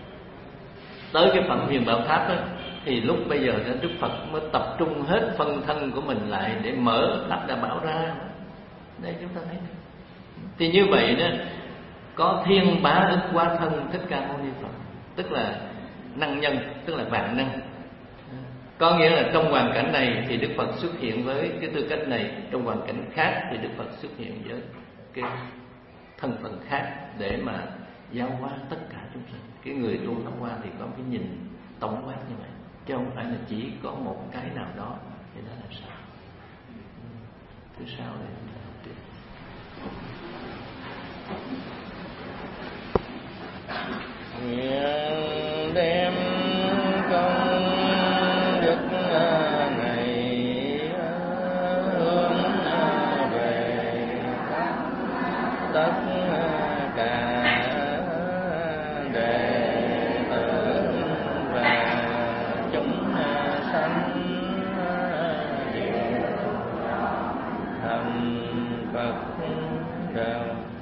tới cái phẩm Huyền Bảo Tháp đó, thì lúc bây giờ Đức Phật mới tập trung hết phân thân của mình lại để mở Tháp Đa Bảo ra. Đây chúng ta thấy. Thì như vậy đó, có Thiên Bá Ức Quá Thân Thích Ca Mâu Ni Phật, tức là năng nhân, tức là vạn năng. Có nghĩa là trong hoàn cảnh này thì Đức Phật xuất hiện với cái tư cách này, trong hoàn cảnh khác thì Đức Phật xuất hiện với cái thân phận khác để mà giáo hóa tất cả chúng sinh. Cái người tu Pháp Hoa thì có cái nhìn tổng quát như vậy, chứ không phải là chỉ có một cái nào đó. Thì đó là sao? Thứ sau đây chúng ta học tiếp. Nguyện đem công đức này hướng về tất cả đệ tử và chúng sanh đều thành Phật đạo.